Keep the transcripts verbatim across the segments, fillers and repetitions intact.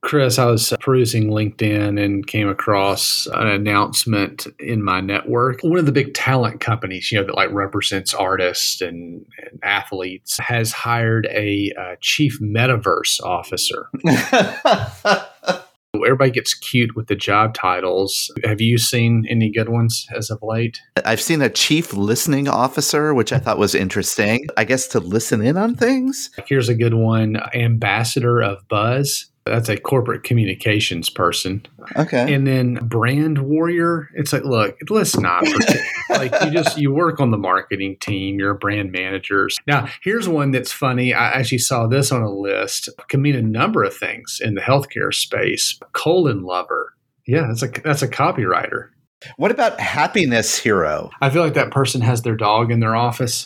Chris, I was perusing LinkedIn and came across an announcement in my network. One of the big talent companies, you know, that like represents artists and, and athletes has hired a uh, chief metaverse officer. Everybody gets cute with the job titles. Have you seen any good ones as of late? I've seen a chief listening officer, which I thought was interesting. I guess to listen in on things. Here's a good one. Ambassador of Buzz. That's a corporate communications person. Okay. And then brand warrior. It's like, look, let's not pretend. Like you just, you work on the marketing team. You're brand managers. Now, here's one that's funny. I actually saw this on a list. It can mean a number of things in the healthcare space. Colon lover. Yeah, that's a, that's a copywriter. What about happiness hero? I feel like that person has their dog in their office.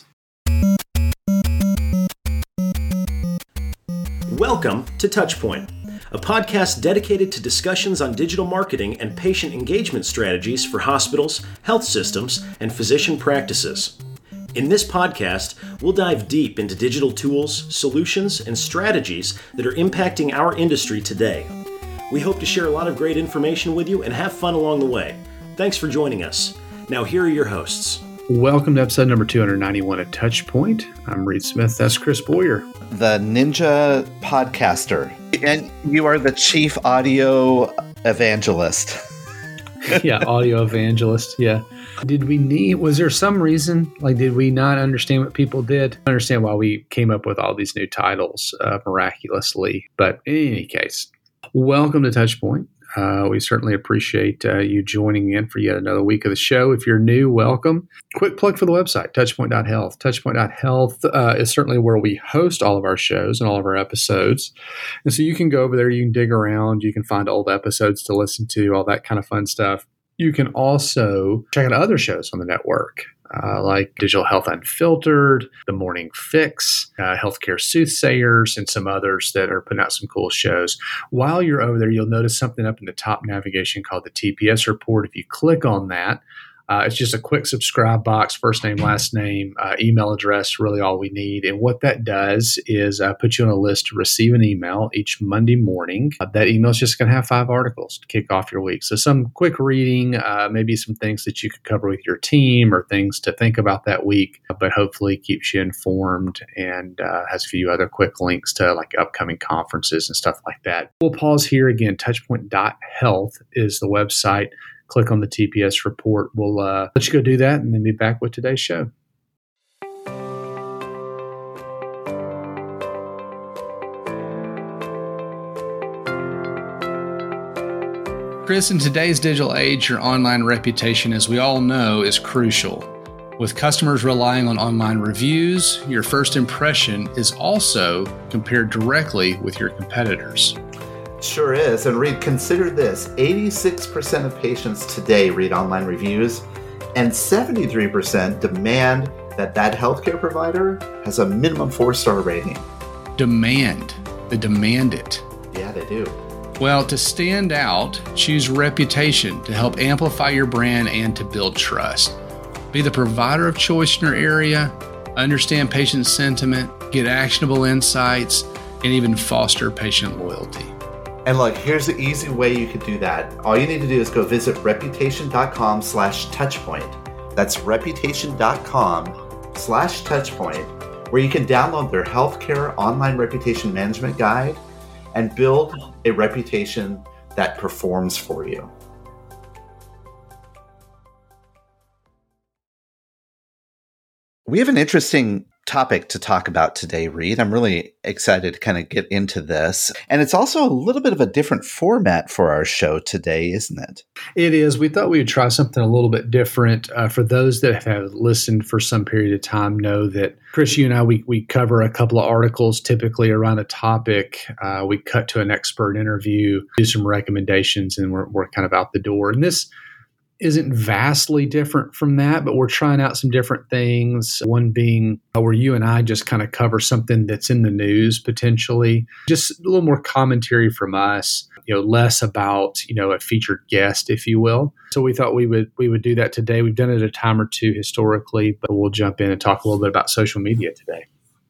Welcome to Touchpoint, a podcast dedicated to discussions on digital marketing and patient engagement strategies for hospitals, health systems, and physician practices. In this podcast, we'll dive deep into digital tools, solutions, and strategies that are impacting our industry today. We hope to share a lot of great information with you and have fun along the way. Thanks for joining us. Now, here are your hosts. Welcome to episode number two ninety-one of Touchpoint. I'm Reed Smith. That's Chris Boyer. The Ninja Podcaster. And you are the chief audio evangelist. Yeah, audio evangelist. Yeah. Did we need, was there some reason, like, did we not understand what people did? I understand why we came up with all these new titles uh, miraculously. But in any case, welcome to Touchpoint. Uh, we certainly appreciate uh, you joining in for yet another week of the show. If you're new, welcome. Quick plug for the website, touchpoint dot health. touchpoint dot health uh, is certainly where we host all of our shows and all of our episodes. And so you can go over there, you can dig around, you can find old episodes to listen to, all that kind of fun stuff. You can also check out other shows on the network. Uh, like Digital Health Unfiltered, The Morning Fix, uh, Healthcare Soothsayers, and some others that are putting out some cool shows. While you're over there, you'll notice something up in the top navigation called the T P S report. If you click on that, uh, it's just a quick subscribe box, first name, last name, uh, email address, really all we need. And what that does is uh, put you on a list to receive an email each Monday morning. Uh, that email is just going to have five articles to kick off your week. So some quick reading, uh, maybe some things that you could cover with your team or things to think about that week, but hopefully keeps you informed and uh, has a few other quick links to like upcoming conferences and stuff like that. We'll pause here again. touchpoint dot health is the website. Click on the T P S report. We'll uh, let you go do that and then be back with today's show. Chris, in today's digital age, your online reputation, as we all know, is crucial. With customers relying on online reviews, your first impression is also compared directly with your competitors. Sure is. And Reed, consider this. eighty-six percent of patients today read online reviews, and seventy-three percent demand that that healthcare provider has a minimum four-star rating. Demand. They demand it. Yeah, they do. Well, to stand out, choose reputation to help amplify your brand and to build trust. Be the provider of choice in your area, understand patient sentiment, get actionable insights, and even foster patient loyalty. And look, here's the easy way you could do that. All you need to do is go visit reputation.com slash touchpoint. That's reputation.com slash touchpoint, where you can download their healthcare online reputation management guide and build a reputation that performs for you. We have an interesting topic to talk about today, Reed. I'm really excited to kind of get into this. And it's also a little bit of a different format for our show today, isn't it? It is. We thought we would try something a little bit different. Uh, for those that have listened for some period of time know that Chris, you and I, we, we cover a couple of articles typically around a topic. Uh, we cut to an expert interview, do some recommendations, and we're, we're kind of out the door. And this isn't vastly different from that, but we're trying out some different things. One being where you and I just kind of cover something that's in the news potentially, just a little more commentary from us, you know, less about, you know, a featured guest, if you will. So we thought we would we would do that today. We've done it a time or two historically, but we'll jump in and talk a little bit about social media today.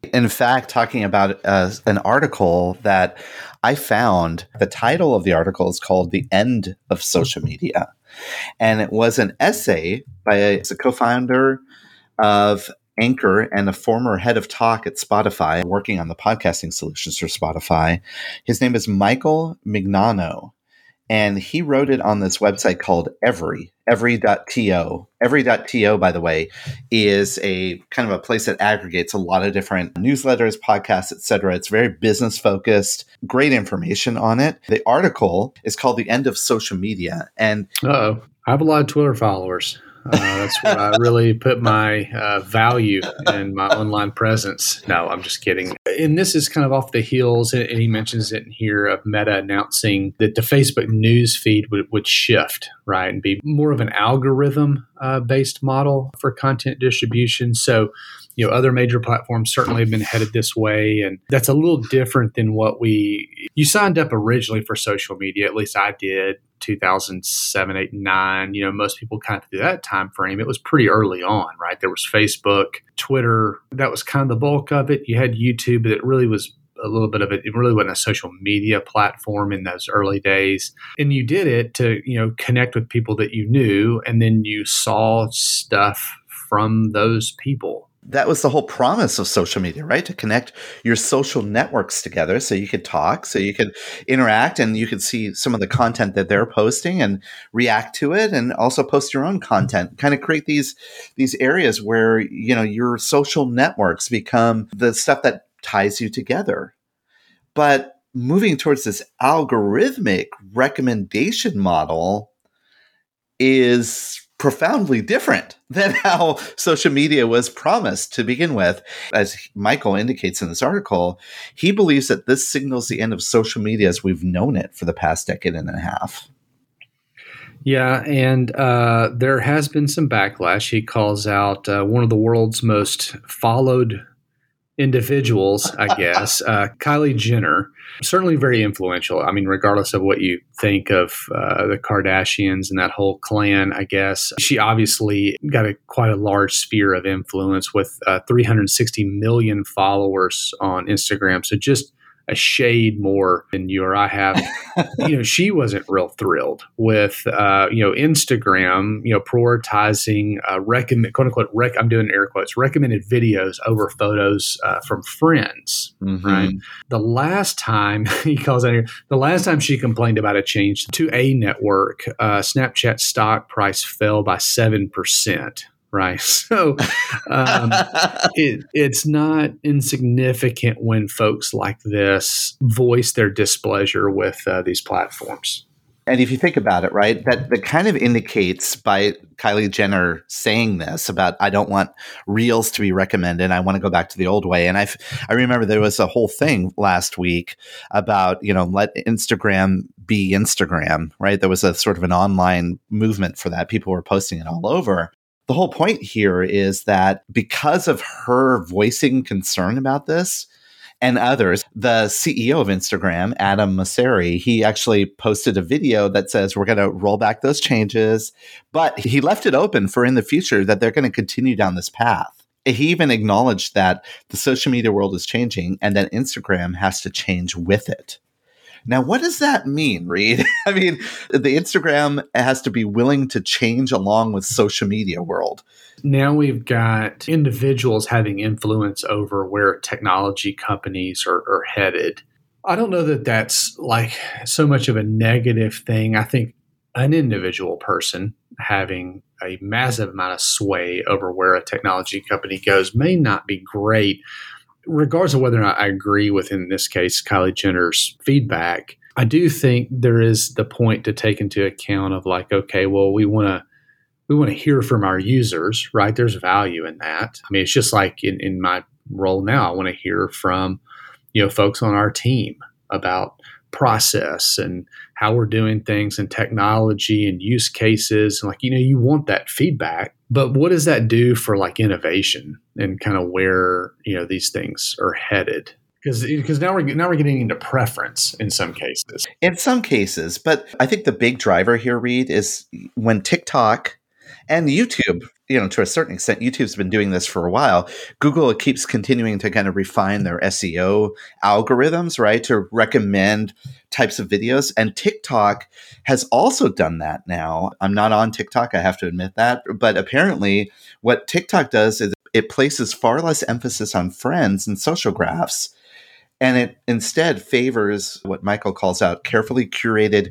In fact, talking about uh, an article that I found, the title of the article is called The End of Social Media. And it was an essay by a, a co-founder of Anchor and a former head of talk at Spotify, working on the podcasting solutions for Spotify. His name is Michael Mignano. And he wrote it on this website called Every, every dot to. every dot to, by the way, is a kind of a place that aggregates a lot of different newsletters, podcasts, et cetera. It's very business focused, great information on it. The article is called The End of Social Media. And Uh-oh. I have a lot of Twitter followers. Uh, that's where I really put my uh, value in my online presence. No, I'm just kidding. And this is kind of off the heels, and he mentions it in here, of Meta announcing that the Facebook news feed would, would shift, right, and be more of an algorithm-based uh, model for content distribution. So, you know, other major platforms certainly have been headed this way, and that's a little different than what we – you signed up originally for social media, at least I did, two thousand seven, eight, nine. You know, most people kind of through that time frame, it was pretty early on, right? There was Facebook, Twitter. That was kind of the bulk of it. You had YouTube, but it really was a little bit of it. It really wasn't a social media platform in those early days. And you did it to, you know, connect with people that you knew, and then you saw stuff from those people. That was the whole promise of social media, right? To connect your social networks together so you could talk, so you could interact, and you could see some of the content that they're posting and react to it, and also post your own content. Kind of create these these areas where, you know, your social networks become the stuff that ties you together. But moving towards this algorithmic recommendation model is profoundly different than how social media was promised to begin with. As Michael indicates in this article, he believes that this signals the end of social media as we've known it for the past decade and a half. Yeah, and uh, there has been some backlash. He calls out uh, one of the world's most followed individuals, I guess, uh, Kylie Jenner, certainly very influential. I mean, regardless of what you think of uh, the Kardashians and that whole clan, I guess, she obviously got a quite a large sphere of influence with uh, three hundred sixty million followers on Instagram. So just a shade more than you or I have. You know, she wasn't real thrilled with, uh, you know, Instagram, you know, prioritizing, uh, recommend, quote unquote, rec- I'm doing air quotes, recommended videos over photos uh, from friends, mm-hmm. right? The last time, he calls out here, the last time she complained about a change to a network, uh, Snapchat stock price fell by seven percent. Right. So um, it, it's not insignificant when folks like this voice their displeasure with uh, these platforms. And if you think about it, right, that, that kind of indicates by Kylie Jenner saying this about, I don't want reels to be recommended. I want to go back to the old way. And I I remember there was a whole thing last week about, you know, let Instagram be Instagram, right? There was a sort of an online movement for that. People were posting it all over. The whole point here is that because of her voicing concern about this and others, the C E O of Instagram, Adam Mosseri, he actually posted a video that says we're going to roll back those changes, but he left it open for in the future that they're going to continue down this path. He even acknowledged that the social media world is changing and that Instagram has to change with it. Now, what does that mean, Reed? I mean, the Instagram has to be willing to change along with social media world. Now we've got individuals having influence over where technology companies are, are headed. I don't know that that's like so much of a negative thing. I think an individual person having a massive amount of sway over where a technology company goes may not be great. Regardless of whether or not I agree with, in this case, Kylie Jenner's feedback, I do think there is the point to take into account of like, okay, well, we want to we want to hear from our users, right? There's value in that. I mean, it's just like in, in my role now, I want to hear from, you know, folks on our team about process and how we're doing things and technology and use cases. And like, you know, you want that feedback, but what does that do for like innovation and kind of where, you know, these things are headed? Because because now we're now we're getting into preference in some cases. In some cases, but I think the big driver here, Reed, is when TikTok And YouTube, you know, to a certain extent, YouTube's been doing this for a while. Google keeps continuing to kind of refine their S E O algorithms, right, to recommend types of videos. And TikTok has also done that now. I'm not on TikTok, I have to admit that. But apparently what TikTok does is it places far less emphasis on friends and social graphs. And it instead favors what Michael calls out carefully curated,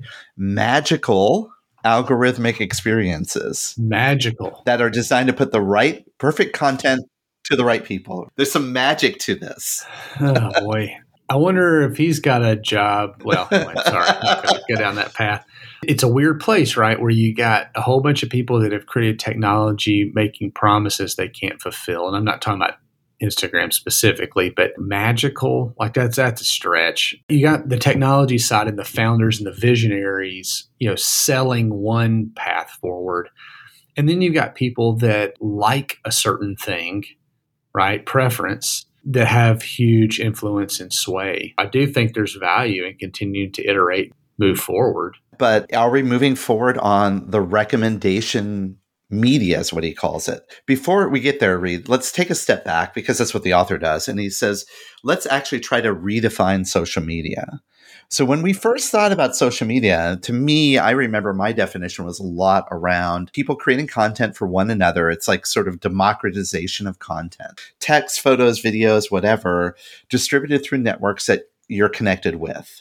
magical algorithmic experiences. Magical. That are designed to put the right, perfect content to the right people. There's some magic to this. Oh, boy. I wonder if he's got a job. Well, anyway, sorry, I'm not going to go down that path. It's a weird place, right, where you got a whole bunch of people that have created technology making promises they can't fulfill. And I'm not talking about Instagram specifically, but magical, like that's that's a stretch. You got the technology side and the founders and the visionaries, you know, selling one path forward. And then you've got people that like a certain thing, right? Preference, that have huge influence and sway. I do think there's value in continuing to iterate, move forward. But are we moving forward on the recommendation media is what he calls it? Before we get there, Reed, let's take a step back because that's what the author does. And he says, let's actually try to redefine social media. So when we first thought about social media, to me, I remember my definition was a lot around people creating content for one another. It's like sort of democratization of content. Text, photos, videos, whatever, distributed through networks that you're connected with.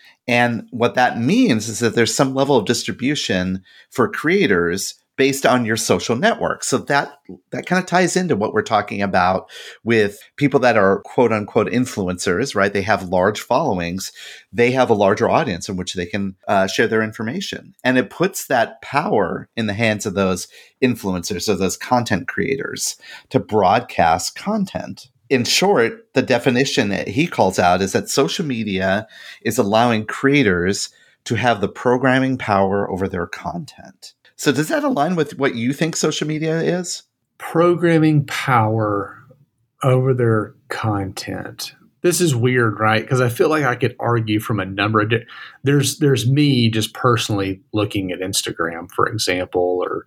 And what that means is that there's some level of distribution for creators based on your social network. So that that kind of ties into what we're talking about with people that are quote unquote influencers, right? They have large followings. They have a larger audience in which they can uh, share their information. And it puts that power in the hands of those influencers, or those content creators, to broadcast content. In short, the definition that he calls out is that social media is allowing creators to have the programming power over their content. So does that align with what you think social media is? Programming power over their content. This is weird, right? Because I feel like I could argue from a number of di- there's there's me just personally looking at Instagram, for example, or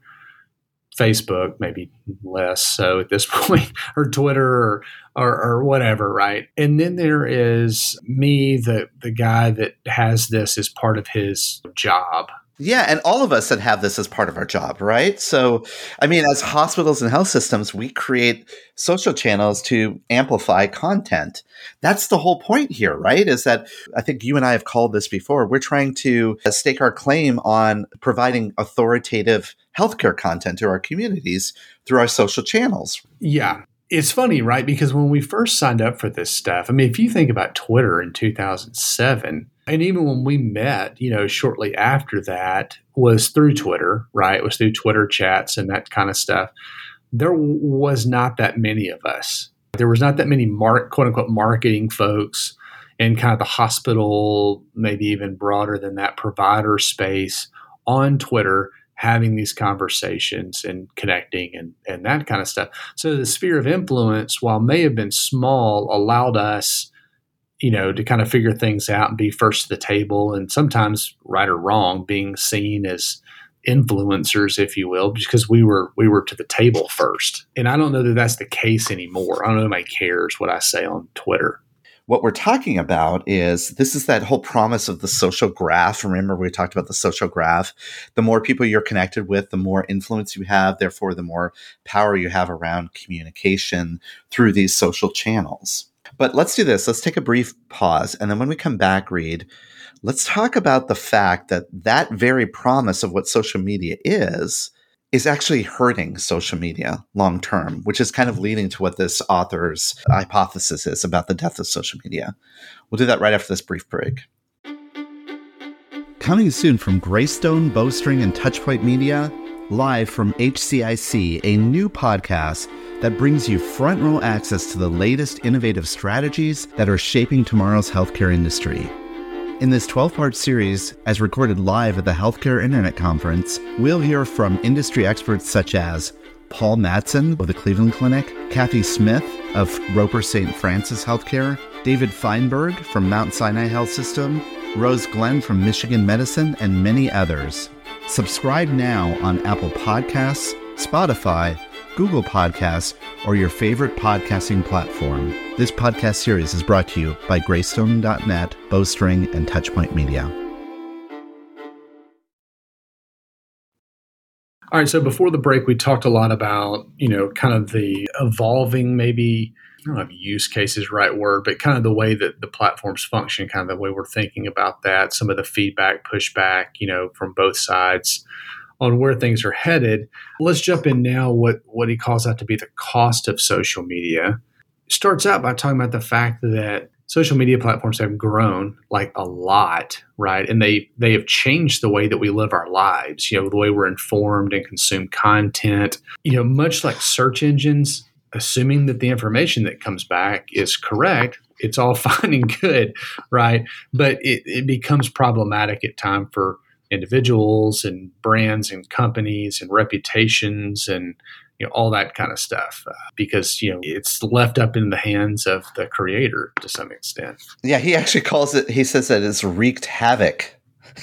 Facebook, maybe less so at this point, or Twitter, or, or or whatever, right? And then there is me, the the guy that has this as part of his job. Yeah, and all of us that have this as part of our job, right? So, I mean, as hospitals and health systems, we create social channels to amplify content. That's the whole point here, right? Is that I think you and I have called this before. We're trying to stake our claim on providing authoritative healthcare content to our communities through our social channels. Yeah. It's funny, right? Because when we first signed up for this stuff, I mean, if you think about Twitter in two thousand seven, and even when we met, you know, shortly after that was through Twitter, right? It was through Twitter chats and that kind of stuff. There was not that many of us. There was not that many mark, quote unquote marketing folks in kind of the hospital, maybe even broader than that, provider space on Twitter, having these conversations and connecting and, and that kind of stuff. So the sphere of influence, while may have been small, allowed us, you know, to kind of figure things out and be first to the table, and sometimes right or wrong, being seen as influencers, if you will, because we were we were to the table first. And I don't know that that's the case anymore. I don't know if anybody cares what I say on Twitter. What we're talking about is this is that whole promise of the social graph. Remember, we talked about the social graph. The more people you're connected with, the more influence you have. Therefore, the more power you have around communication through these social channels. But let's do this. Let's take a brief pause. And then when we come back, Reed, let's talk about the fact that that very promise of what social media is, is actually hurting social media long term, which is kind of leading to what this author's hypothesis is about the death of social media. We'll do that right after this brief break. Coming soon from Greystone, Bowstring, and Touchpoint Media, live from H C I C, a new podcast that brings you front row access to the latest innovative strategies that are shaping tomorrow's healthcare industry. In this twelve-part series, as recorded live at the Healthcare Internet Conference, we'll hear from industry experts such as Paul Matson of the Cleveland Clinic, Kathy Smith of Roper Saint Francis Healthcare, David Feinberg from Mount Sinai Health System, Rose Glenn from Michigan Medicine, and many others. Subscribe now on Apple Podcasts, Spotify, Google Podcasts, or your favorite podcasting platform. This podcast series is brought to you by Greystone dot net, Bowstring, and Touchpoint Media. All right, so before the break, we talked a lot about, you know, kind of the evolving, maybe, I don't know if use case is the right word, but kind of the way that the platforms function, kind of the way we're thinking about that, some of the feedback, pushback, you know, from both sides on where things are headed. Let's jump in now what, what he calls out to be the cost of social media. Starts out by talking about the fact that social media platforms have grown like a lot, right? And they they have changed the way that we live our lives, you know, the way we're informed and consume content. You know, much like search engines, assuming that the information that comes back is correct, it's all fine and good, right? But it, it becomes problematic at times for individuals and brands and companies and reputations and, you know, all that kind of stuff, uh, because, you know, it's left up in the hands of the creator to some extent. Yeah, he actually calls it, he says that it's wreaked havoc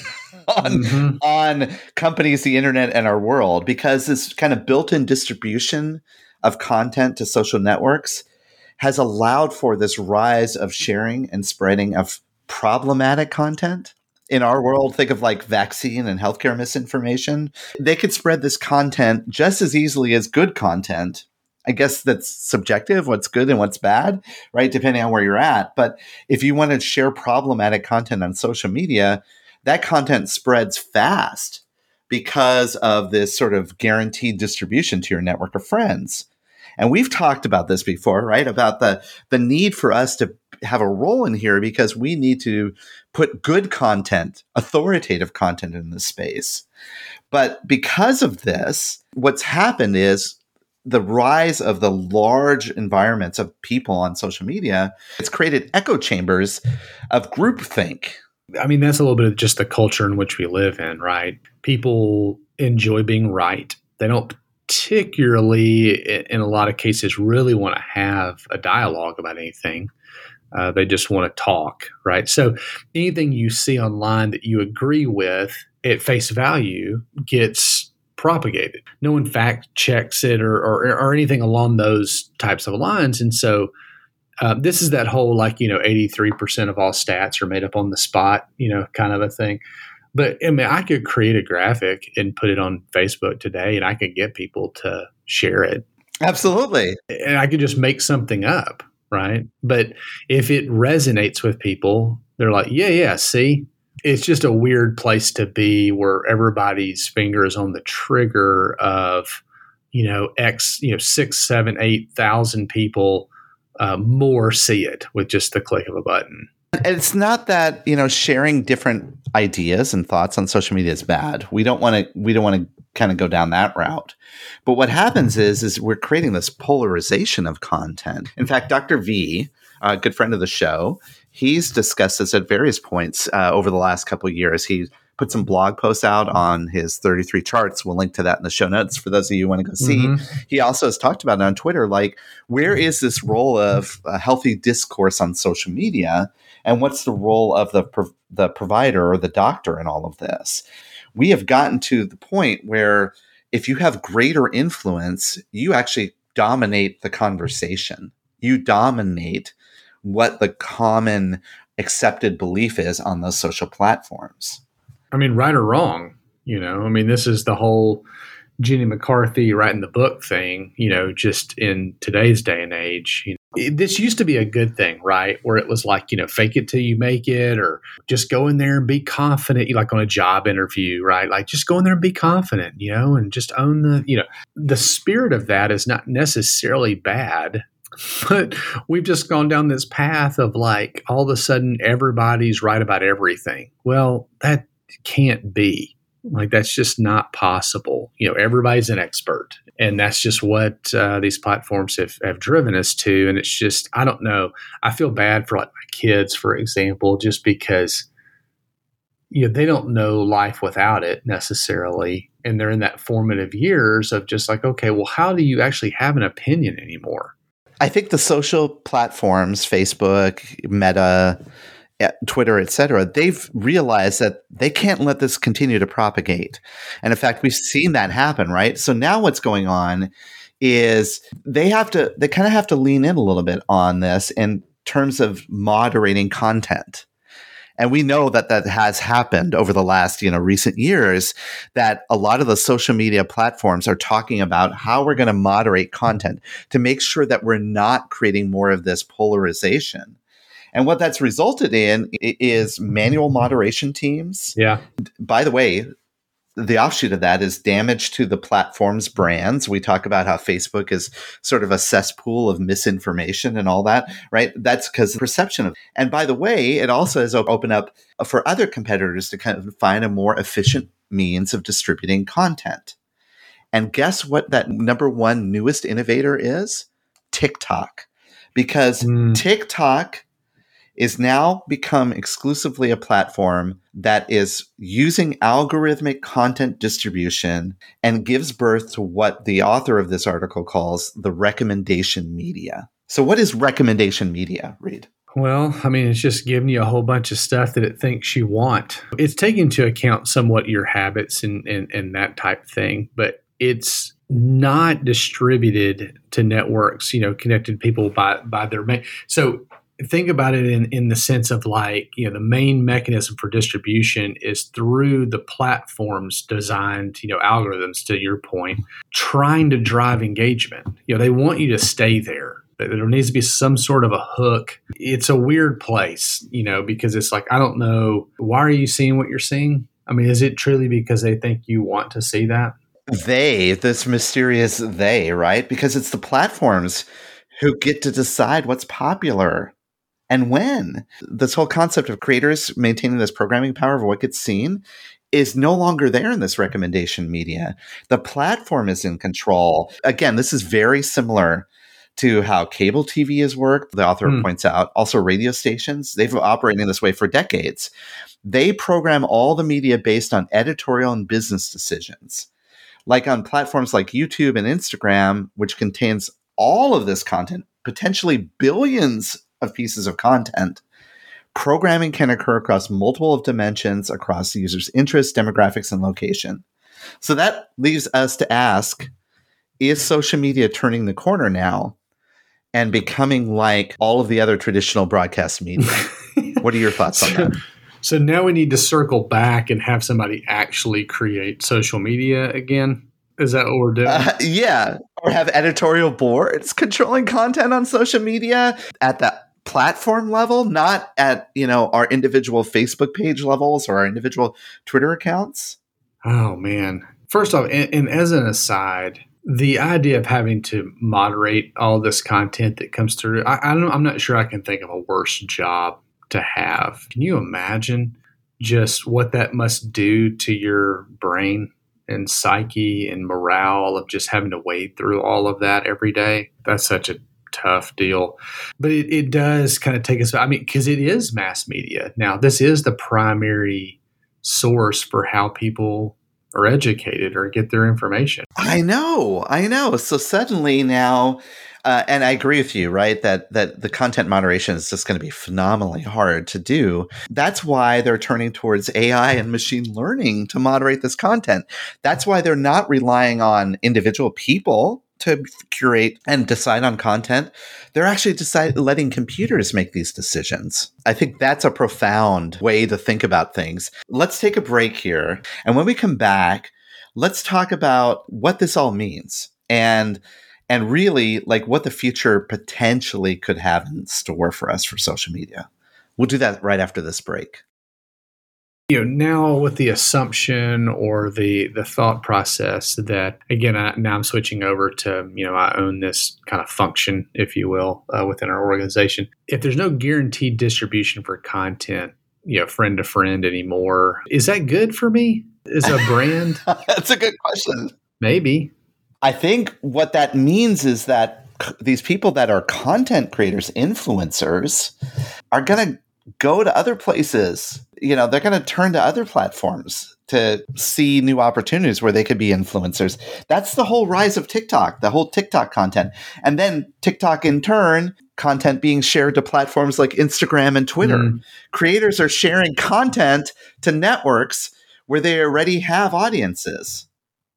on, mm-hmm. on companies, the internet, and our world, because this kind of built-in distribution of content to social networks has allowed for this rise of sharing and spreading of problematic content. In our world, think of like vaccine and healthcare misinformation. They could spread this content just as easily as good content. I guess that's subjective, what's good and what's bad, right? Depending on where you're at. But if you want to share problematic content on social media, that content spreads fast because of this sort of guaranteed distribution to your network of friends. And we've talked about this before, right? About the, the need for us to have a role in here because we need to put good content, authoritative content in this space. But because of this, what's happened is the rise of the large environments of people on social media, it's created echo chambers of groupthink. I mean, that's a little bit of just the culture in which we live in, right? People enjoy being right. They don't particularly, in a lot of cases, really want to have a dialogue about anything. Uh, they just want to talk, right? So anything you see online that you agree with at face value gets propagated. No one fact checks it or, or, or anything along those types of lines. And so uh, this is that whole, like, you know, eighty-three percent of all stats are made up on the spot, you know, kind of a thing. But I mean, I could create a graphic and put it on Facebook today and I could get people to share it. Absolutely. And I could just make something up, right? But if it resonates with people, they're like, yeah, yeah, see? It's just a weird place to be where everybody's finger is on the trigger of, you know, X, you know, six, seven, eight thousand people uh, more see it with just the click of a button. It's not that, you know, sharing different ideas and thoughts on social media is bad. We don't want to, we don't want to kind of go down that route. But what happens is, is we're creating this polarization of content. In fact, Doctor V, a good friend of the show, he's discussed this at various points uh, over the last couple of years. He put some blog posts out on his thirty-three charts. We'll link to that in the show notes for those of you who want to go see. Mm-hmm. He also has talked about it on Twitter, like, where is this role of a healthy discourse on social media? And what's the role of the pro- the provider or the doctor in all of this? We have gotten to the point where if you have greater influence, you actually dominate the conversation. You dominate what the common accepted belief is on those social platforms. I mean, right or wrong, you know, I mean, this is the whole Jenny McCarthy writing the book thing, you know, just in today's day and age. You know, it, this used to be a good thing, right? Where it was like, you know, fake it till you make it, or just go in there and be confident, like on a job interview, right? Like just go in there and be confident, you know, and just own the, you know, the spirit of that is not necessarily bad. But we've just gone down this path of like, all of a sudden everybody's right about everything. Well, that can't be. Like, that's just not possible. You know, everybody's an expert. And that's just what uh, these platforms have, have driven us to. And it's just, I don't know. I feel bad for like my kids, for example, just because, you know, they don't know life without it necessarily. And they're in that formative years of just like, okay, well, how do you actually have an opinion anymore? I think the social platforms, Facebook, Meta, Twitter, et cetera, they've realized that they can't let this continue to propagate. And in fact, we've seen that happen, right? So now what's going on is they have to, they kind of have to lean in a little bit on this in terms of moderating content. And we know that that has happened over the last, you know, recent years, that a lot of the social media platforms are talking about how we're going to moderate content to make sure that we're not creating more of this polarization. And what that's resulted in is manual moderation teams. Yeah. By the way, the offshoot of that is damage to the platform's brands. We talk about how Facebook is sort of a cesspool of misinformation and all that, right? That's because of perception of. And by the way, it also has opened up for other competitors to kind of find a more efficient means of distributing content. And guess what that number one newest innovator is? TikTok. Because mm. TikTok is now become exclusively a platform that is using algorithmic content distribution and gives birth to what the author of this article calls the recommendation media. So what is recommendation media, Reed? Well, I mean, it's just giving you a whole bunch of stuff that it thinks you want. It's taking into account somewhat your habits and, and, and that type of thing, but it's not distributed to networks, you know, connected people by, by their main. So think about it in, in the sense of like, you know, the main mechanism for distribution is through the platforms designed, you know, algorithms, to your point, trying to drive engagement. You know, they want you to stay there. There needs to be some sort of a hook. It's a weird place, you know, because it's like, I don't know, why are you seeing what you're seeing? I mean, is it truly because they think you want to see that? They, this mysterious they, right? Because it's the platforms who get to decide what's popular. And when this whole concept of creators maintaining this programming power of what gets seen is no longer there in this recommendation media. The platform is in control. Again, this is very similar to how cable T V has worked. The author mm. points out also radio stations. They've been operating this way for decades. They program all the media based on editorial and business decisions. Like on platforms like YouTube and Instagram, which contains all of this content, potentially billions of pieces of content, programming can occur across multiple of dimensions across the user's interests, demographics, and location. So that leaves us to ask, is social media turning the corner now and becoming like all of the other traditional broadcast media? What are your thoughts on that? So now we need to circle back and have somebody actually create social media again? Is that what we're doing? Uh, yeah. Or have editorial boards controlling content on social media at the platform level, not at, you know, our individual Facebook page levels or our individual Twitter accounts. Oh, man. First off, and, and as an aside, the idea of having to moderate all this content that comes through, I, I don't, I'm not sure I can think of a worse job to have. Can you imagine just what that must do to your brain and psyche and morale of just having to wade through all of that every day? That's such a tough deal. But it, it does kind of take us, I mean, because it is mass media. Now, this is the primary source for how people are educated or get their information. I know, I know. So suddenly now, uh, and I agree with you, right, that that the content moderation is just going to be phenomenally hard to do. That's why they're turning towards A I and machine learning to moderate this content. That's why they're not relying on individual people to curate and decide on content. They're actually decide, letting computers make these decisions. I think that's a profound way to think about things. Let's take a break here. And when we come back, let's talk about what this all means and and really like what the future potentially could have in store for us for social media. We'll do that right after this break. You know, now with the assumption or the the thought process that, again, I, now I'm switching over to, you know, I own this kind of function, if you will, uh, within our organization. If there's no guaranteed distribution for content, you know, friend to friend anymore, is that good for me as a brand? That's a good question. Maybe. I think what that means is that c- these people that are content creators, influencers, are going to go to other places. You know, they're going to turn to other platforms to see new opportunities where they could be influencers. That's the whole rise of TikTok, the whole TikTok content. And then TikTok in turn, content being shared to platforms like Instagram and Twitter. Mm. Creators are sharing content to networks where they already have audiences.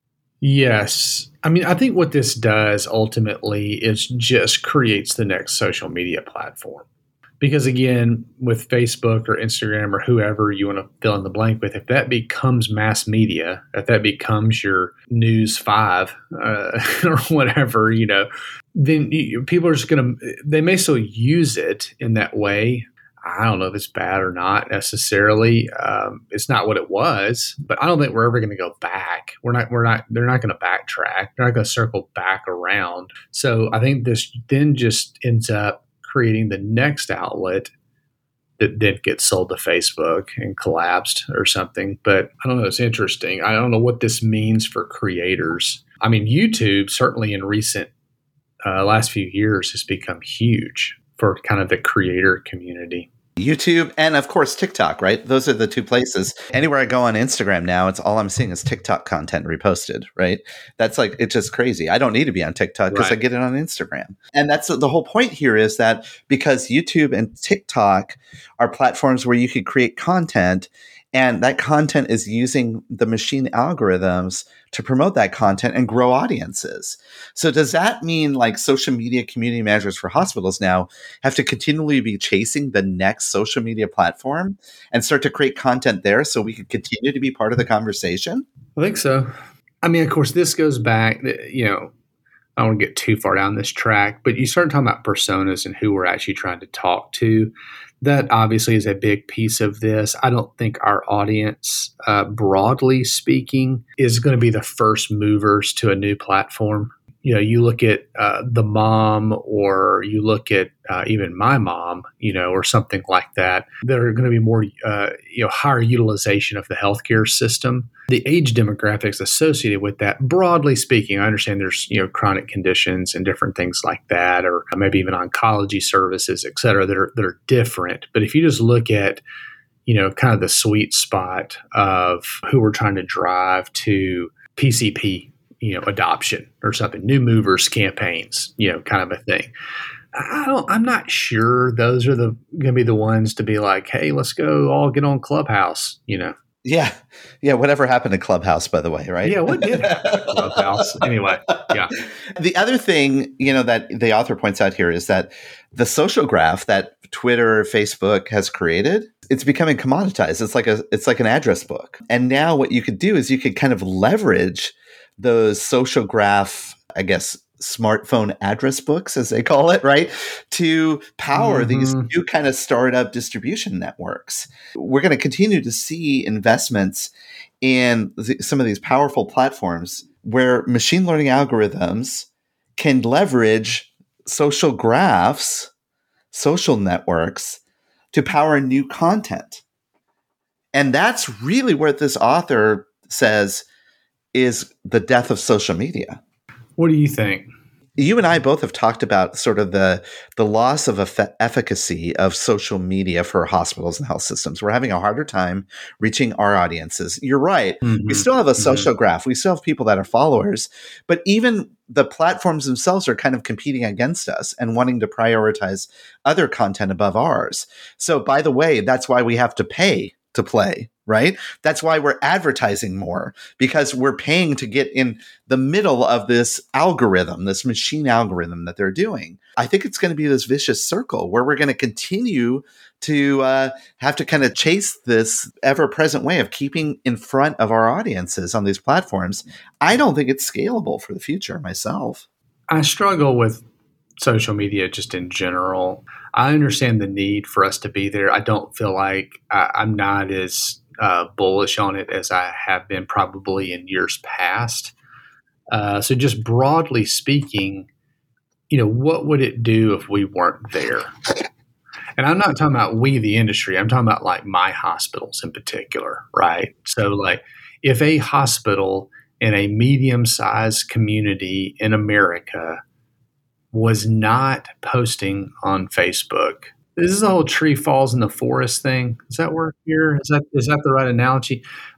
Yes. I mean, I think what this does ultimately is just creates the next social media platform. Because again, with Facebook or Instagram or whoever you want to fill in the blank with, if that becomes mass media, if that becomes your News five uh, or whatever, you know, then you, people are just going to, they may still use it in that way. I don't know if it's bad or not necessarily. Um, it's not what it was, but I don't think we're ever going to go back. We're not, we're not, they're not going to backtrack. They're not going to circle back around. So I think this then just ends up creating the next outlet that then gets sold to Facebook and collapsed or something. But I don't know. It's interesting. I don't know what this means for creators. I mean, YouTube certainly in recent uh, last few years has become huge for kind of the creator community. YouTube and of course TikTok, right? Those are the two places. Anywhere I go on Instagram now, it's all I'm seeing is TikTok content reposted, right? That's like, it's just crazy. I don't need to be on TikTok because right. I get it on Instagram. And that's the whole point here is that because YouTube and TikTok are platforms where you could create content and that content is using the machine algorithms to promote that content and grow audiences. So does that mean like social media community managers for hospitals now have to continually be chasing the next social media platform and start to create content there so we can continue to be part of the conversation? I think so. I mean, of course, this goes back, you know, I don't want to get too far down this track, but you start talking about personas and who we're actually trying to talk to. That obviously is a big piece of this. I don't think our audience, uh, broadly speaking, is going to be the first movers to a new platform. You know, you look at uh, the mom or you look at uh, even my mom, you know, or something like that. There are going to be more, uh, you know, higher utilization of the healthcare system. The age demographics associated with that, broadly speaking, I understand there's, you know, chronic conditions and different things like that, or maybe even oncology services, et cetera, that are, that are different. But if you just look at, you know, kind of the sweet spot of who we're trying to drive to P C P, you know, adoption or something, new movers campaigns, you know, kind of a thing. I don't, I'm not sure those are the going to be the ones to be like, hey, let's go all get on Clubhouse, you know. Yeah. Yeah. Whatever happened to Clubhouse, by the way, right? Yeah. What did happen to Clubhouse? Anyway. Yeah. The other thing, you know, that the author points out here is that the social graph that Twitter, Facebook has created, it's becoming commoditized. It's like a, it's like an address book. And now what you could do is you could kind of leverage those social graph, I guess, smartphone address books, as they call it, right? To power mm-hmm. these new kind of startup distribution networks. We're going to continue to see investments in th- some of these powerful platforms where machine learning algorithms can leverage social graphs, social networks to power new content. And that's really where this author says is the death of social media. What do you think? You and I both have talked about sort of the the loss of eff- efficacy of social media for hospitals and health systems. We're having a harder time reaching our audiences. You're right. Mm-hmm. We still have a social mm-hmm. graph. We still have people that are followers, but even the platforms themselves are kind of competing against us and wanting to prioritize other content above ours. So by the way, that's why we have to pay to play, right? That's why we're advertising more, because we're paying to get in the middle of this algorithm, this machine algorithm that they're doing. I think it's going to be this vicious circle where we're going to continue to uh, have to kind of chase this ever-present way of keeping in front of our audiences on these platforms. I don't think it's scalable for the future myself. I struggle with social media just in general. I understand the need for us to be there. I don't feel like I, I'm not as uh, bullish on it as I have been probably in years past. Uh, so just broadly speaking, you know, what would it do if we weren't there? And I'm not talking about we, the industry. I'm talking about like my hospitals in particular, right? So like if a hospital in a medium-sized community in America was not posting on Facebook. This is the whole tree falls in the forest thing. Does that work here? Is that is that the right analogy?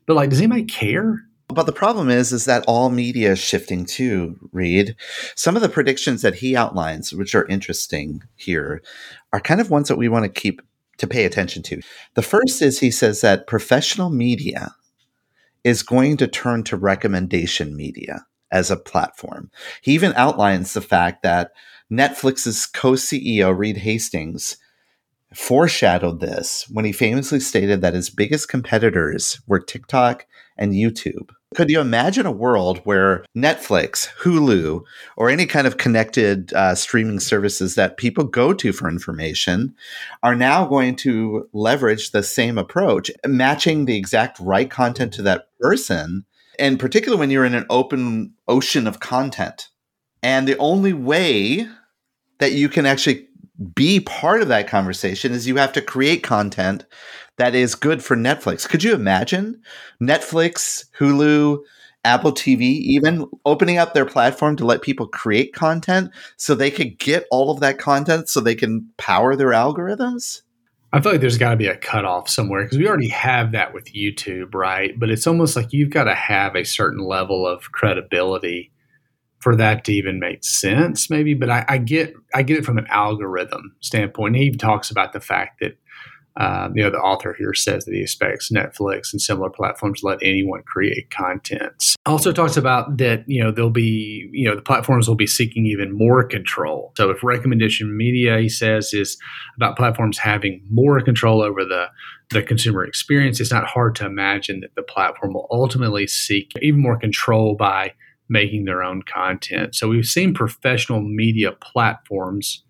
But like, does anybody care? But the problem is, is that all media is shifting too, Reed. Some of the predictions that he outlines, which are interesting here, are kind of ones that we want to keep to pay attention to. The first is he says that professional media is going to turn to recommendation media as a platform. He even outlines the fact that Netflix's co-C E O, Reed Hastings, foreshadowed this when he famously stated that his biggest competitors were TikTok and YouTube. Could you imagine a world where Netflix, Hulu, or any kind of connected uh, streaming services that people go to for information are now going to leverage the same approach, matching the exact right content to that person, and particularly when you're in an open ocean of content. And the only way that you can actually be part of that conversation is you have to create content that is good for Netflix. Could you imagine Netflix, Hulu, Apple T V even opening up their platform to let people create content so they could get all of that content so they can power their algorithms? I feel like there's got to be a cutoff somewhere because we already have that with YouTube, right? But it's almost like you've got to have a certain level of credibility for that to even make sense, maybe. But I, I get I get it from an algorithm standpoint. He talks about the fact that Um, you know, the author here says that he expects Netflix and similar platforms to let anyone create content. Also talks about that, you know, there'll be, you know, the platforms will be seeking even more control. So if recommendation media, he says, is about platforms having more control over the, the consumer experience, it's not hard to imagine that the platform will ultimately seek even more control by making their own content. So we've seen professional media platforms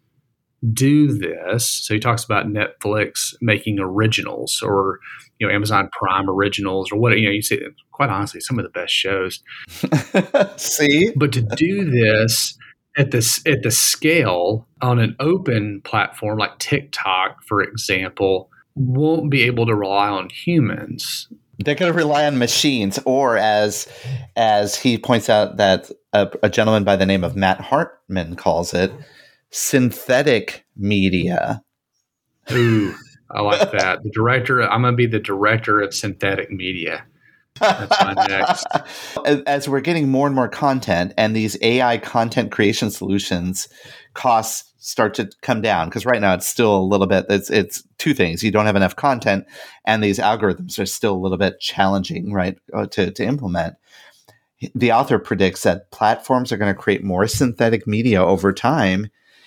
do this. So he talks about Netflix making originals, or, you know, Amazon Prime originals, or what, you know, you see, quite honestly, some of the best shows. See? But to do this at this at the scale on an open platform like TikTok, for example, won't be able to rely on humans. They're going to rely on machines, or as as he points out that a, a gentleman by the name of Matt Hartman calls it, synthetic media. Ooh, I like that. The director, I'm going to be the director of synthetic media. That's my next. As we're getting more and more content and these A I content creation solutions costs start to come down, because right now it's still a little bit, it's, it's two things. You don't have enough content, and these algorithms are still a little bit challenging, right, to, to implement. The author predicts that platforms are going to create more synthetic media over time,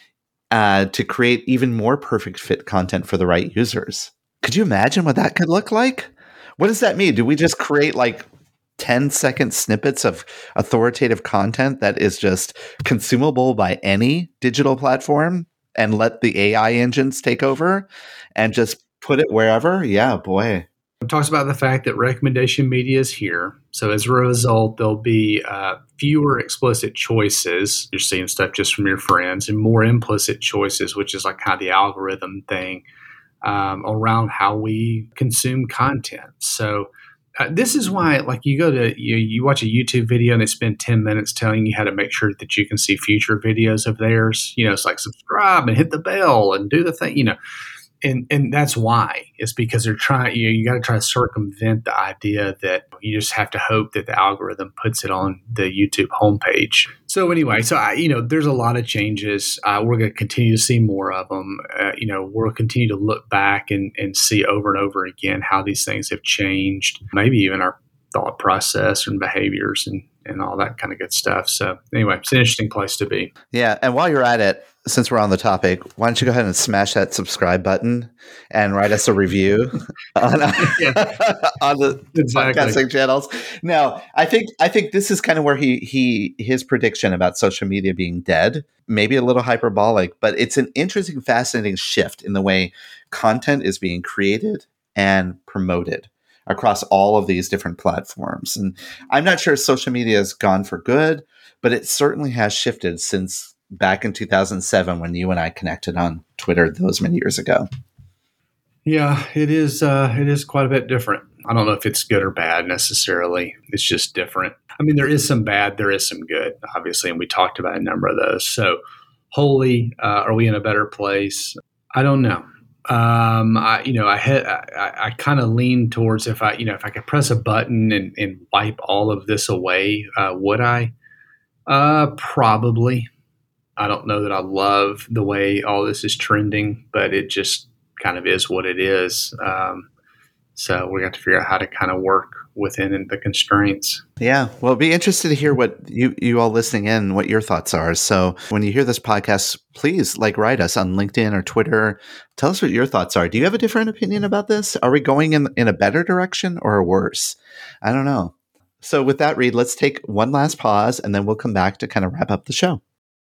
Uh, to create even more perfect fit content for the right users. Could you imagine what that could look like? What does that mean? Do we just create like ten second snippets of authoritative content that is just consumable by any digital platform and let the A I engines take over and just put it wherever? Yeah, boy. It talks about the fact that recommendation media is here. So as a result, there'll be uh, fewer explicit choices. You're seeing stuff just from your friends, and more implicit choices, which is like kind of the algorithm thing um, around how we consume content. So uh, this is why, like, you go to, you, you watch a YouTube video and they spend ten minutes telling you how to make sure that you can see future videos of theirs. You know, it's like subscribe and hit the bell and do the thing, you know. And and that's why. It's because they're trying, you know, you got to try to circumvent the idea that you just have to hope that the algorithm puts it on the YouTube homepage. So anyway, so, I, you know, there's a lot of changes. Uh, we're going to continue to see more of them. Uh, you know, we'll continue to look back and, and see over and over again how these things have changed, maybe even our thought process and behaviors and, and all that kind of good stuff. So anyway, it's an interesting place to be. Yeah. And while you're at it, since we're on the topic, why don't you go ahead and smash that subscribe button and write us a review on, on the exactly. podcasting channels. Now, I think I think this is kind of where he he his prediction about social media being dead, maybe a little hyperbolic, but it's an interesting, fascinating shift in the way content is being created and promoted across all of these different platforms. And I'm not sure social media has gone for good, but it certainly has shifted since back in two thousand seven when you and I connected on Twitter those many years ago. Yeah, it is. Uh, it is quite a bit different. I don't know if it's good or bad necessarily. It's just different. I mean, there is some bad, there is some good, obviously, and we talked about a number of those. So, wholly, uh, are we in a better place? I don't know. Um, I, you know, I had, I, I kind of lean towards if I, you know, if I could press a button and, and wipe all of this away, uh, would I? Uh, probably. I don't know that I love the way all this is trending, but it just kind of is what it is. Um, so we got to figure out how to kind of work within the constraints. Yeah. Well, be interested to hear what you, you all listening in, what your thoughts are. So when you hear this podcast, please like write us on LinkedIn or Twitter. Tell us what your thoughts are. Do you have a different opinion about this? Are we going in, in a better direction or a worse? I don't know. So with that, Reed, let's take one last pause and then we'll come back to kind of wrap up the show.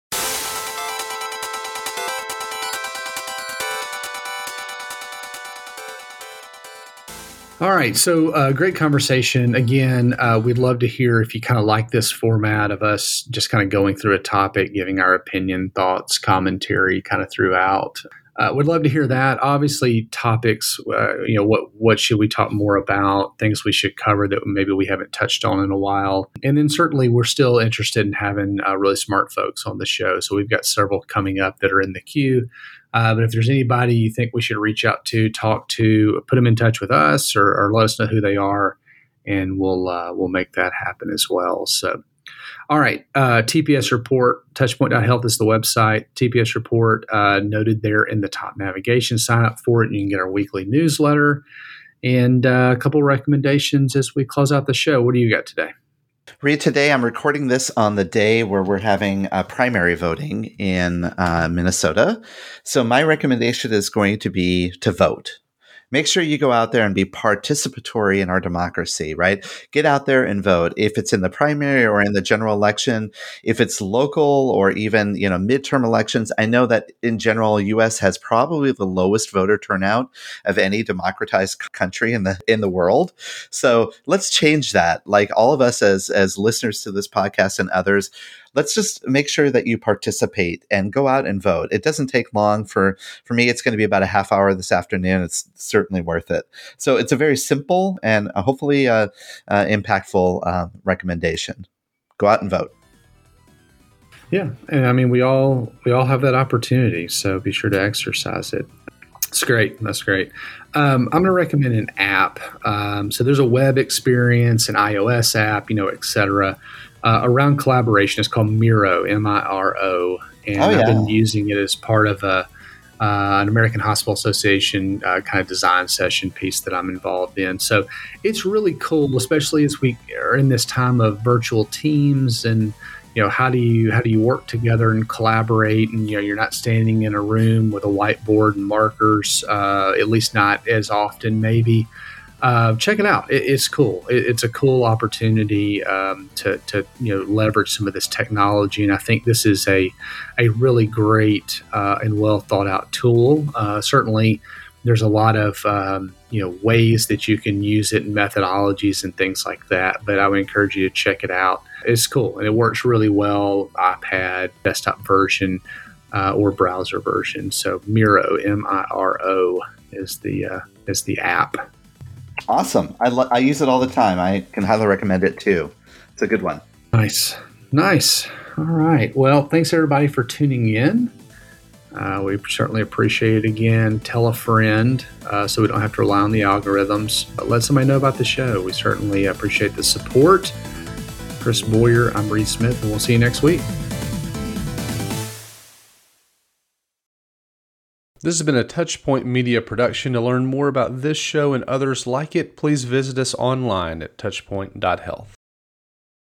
All right. So uh, great conversation. Again, uh, we'd love to hear if you kind of like this format of us just kind of going through a topic, giving our opinion, thoughts, commentary kind of throughout. Uh, we'd love to hear that. Obviously, topics, uh, you know, what what should we talk more about, things we should cover that maybe we haven't touched on in a while. And then certainly we're still interested in having uh, really smart folks on the show. So we've got several coming up that are in the queue. Uh, but if there's anybody you think we should reach out to, talk to, put them in touch with us or, or let us know who they are, and we'll uh, we'll make that happen as well. So, all right, uh, T P S report, touchpoint dot health is the website. T P S report uh, noted there in the top navigation. Sign up for it, and you can get our weekly newsletter and uh, a couple recommendations as we close out the show. What do you got today? Reed, today I'm recording this on the day where we're having a primary voting in uh, Minnesota. So my recommendation is going to be to vote. Make sure you go out there and be participatory in our democracy, right? Get out there and vote. If it's in the primary or in the general election, if it's local or even, you know, midterm elections, I know that in general, U S has probably the lowest voter turnout of any democratized country in the in the world. So let's change that. Like all of us as as listeners to this podcast and others, let's just make sure that you participate and go out and vote. It doesn't take long. For, for me, it's going to be about a half hour this afternoon. It's certainly worth it. So it's a very simple and uh, hopefully uh, uh, impactful uh, recommendation. Go out and vote. Yeah. And I mean, we all we all have that opportunity. So be sure to exercise it. That's great. That's great. Um, I'm going to recommend an app. Um, so there's a web experience, an iOS app, you know, et cetera, uh, around collaboration. It's called Miro, M I R O. And oh, yeah. I've been using it as part of a, uh, an American Hospital Association uh, kind of design session piece that I'm involved in. So it's really cool, especially as we are in this time of virtual teams and, you know, how do you how do you work together and collaborate? And, you know, you're not standing in a room with a whiteboard and markers, uh, at least not as often, maybe. Uh, check it out. It, it's cool. It, it's a cool opportunity um, to, to, you know, leverage some of this technology. And I think this is a, a really great uh, and well thought out tool. Uh, certainly, there's a lot of, um, you know, ways that you can use it and methodologies and things like that. But I would encourage you to check it out. It's cool. And it works really well, iPad, desktop version, uh, or browser version. So Miro, M I R O, is the uh, is the app. Awesome. I, lo- I use it all the time. I can highly recommend it too. It's a good one. Nice. Nice. All right. Well, thanks everybody for tuning in. Uh, we certainly appreciate it again. Tell a friend uh, so we don't have to rely on the algorithms. But let somebody know about the show. We certainly appreciate the support. Chris Boyer, I'm Reed Smith, and we'll see you next week. This has been a Touchpoint Media production. To learn more about this show and others like it, please visit us online at touchpoint dot health.